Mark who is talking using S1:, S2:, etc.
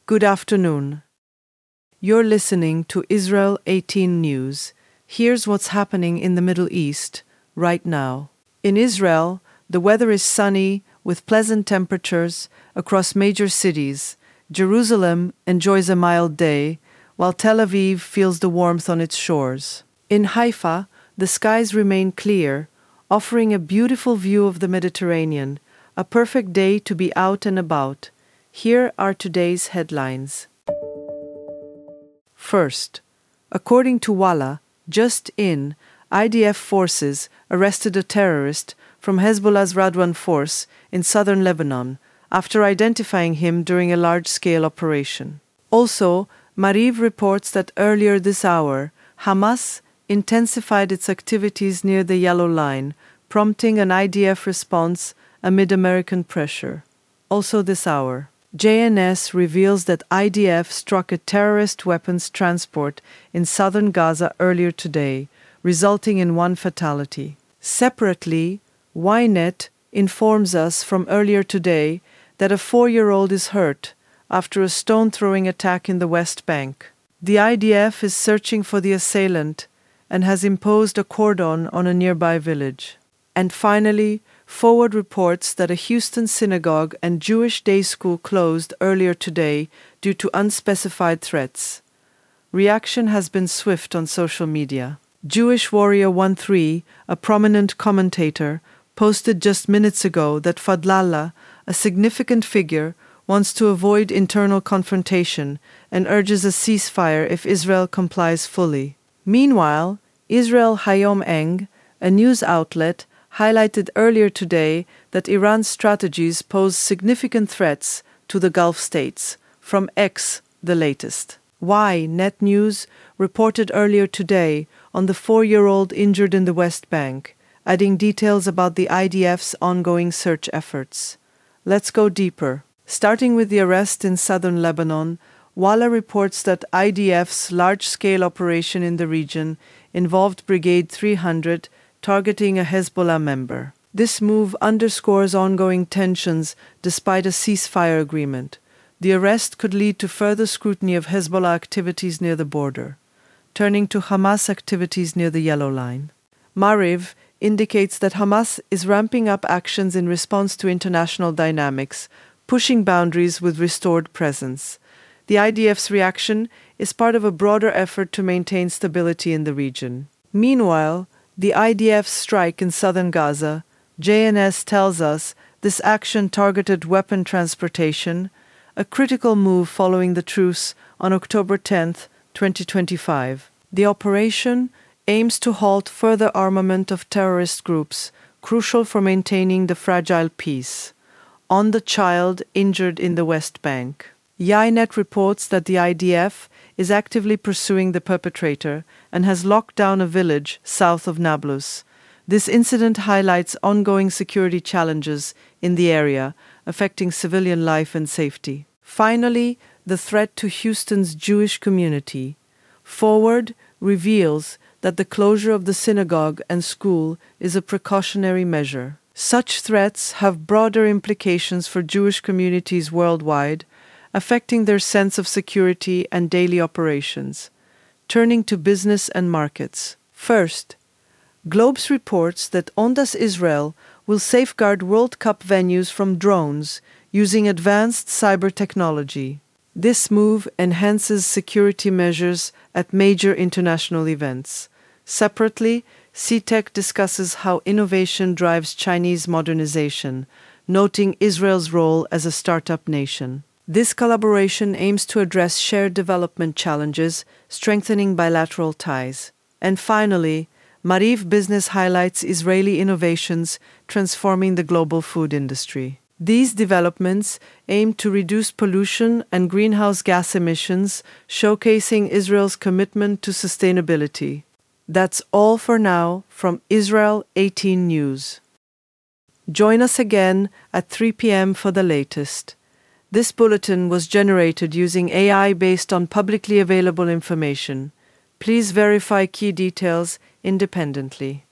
S1: Good afternoon. You're listening to Israel 18 News. Here's what's happening in the Middle East right now. In Israel, the weather is sunny with pleasant temperatures across major cities. Jerusalem enjoys a mild day, while Tel Aviv feels the warmth on its shores. In Haifa, the skies remain clear, offering a beautiful view of the Mediterranean, a perfect day to be out and about. Here are today's headlines. First, according to Walla, just in, IDF forces arrested a terrorist from Hezbollah's Radwan force in southern Lebanon after identifying him during a large-scale operation. Also, Mariv reports that earlier this hour, Hamas intensified its activities near the Yellow Line, prompting an IDF response amid American pressure. Also this hour, JNS reveals that IDF struck a terrorist weapons transport in southern Gaza earlier today, resulting in one fatality. Separately, Ynet informs us from earlier today that a 4-year-old is hurt after a stone-throwing attack in the West Bank. The IDF is searching for the assailant and has imposed a cordon on a nearby village. And finally, Forward reports that a Houston synagogue and Jewish day school closed earlier today due to unspecified threats. Reaction has been swift on social media. Jewish Warrior 13, a prominent commentator, posted just minutes ago that Fadlallah, a significant figure, wants to avoid internal confrontation and urges a ceasefire if Israel complies fully. Meanwhile, Israel Hayom Eng, a news outlet, highlighted earlier today that Iran's strategies pose significant threats to the Gulf states, from X, the latest. Net News reported earlier today on the 4-year-old injured in the West Bank, adding details about the IDF's ongoing search efforts. Let's go deeper. Starting with the arrest in southern Lebanon, Walla reports that IDF's large-scale operation in the region involved Brigade 300, targeting a Hezbollah member. This move underscores ongoing tensions despite a ceasefire agreement. The arrest could lead to further scrutiny of Hezbollah activities near the border. Turning to Hamas activities near the Yellow Line, Mariv indicates that Hamas is ramping up actions in response to international dynamics, pushing boundaries with restored presence. The IDF's reaction is part of a broader effort to maintain stability in the region. Meanwhile, the IDF's strike in southern Gaza, JNS tells us this action targeted weapon transportation, a critical move following the truce on October 10, 2025. The operation aims to halt further armament of terrorist groups, crucial for maintaining the fragile peace. On the child injured in the West Bank, Ynet reports that the IDF is actively pursuing the perpetrator and has locked down a village south of Nablus. This incident highlights ongoing security challenges in the area, affecting civilian life and safety. Finally, the threat to Houston's Jewish community. Forward reveals that the closure of the synagogue and school is a precautionary measure. Such threats have broader implications for Jewish communities worldwide, affecting their sense of security and daily operations. Turning to business and markets. First, Globes reports that Ondas Israel will safeguard World Cup venues from drones using advanced cyber technology. This move enhances security measures at major international events. Separately, CTEC discusses how innovation drives Chinese modernization, noting Israel's role as a startup nation. This collaboration aims to address shared development challenges, strengthening bilateral ties. And finally, Mariv Business highlights Israeli innovations transforming the global food industry. These developments aim to reduce pollution and greenhouse gas emissions, showcasing Israel's commitment to sustainability. That's all for now from Israel 18 News. Join us again at 3 p.m. for the latest. This bulletin was generated using AI based on publicly available information. Please verify key details independently.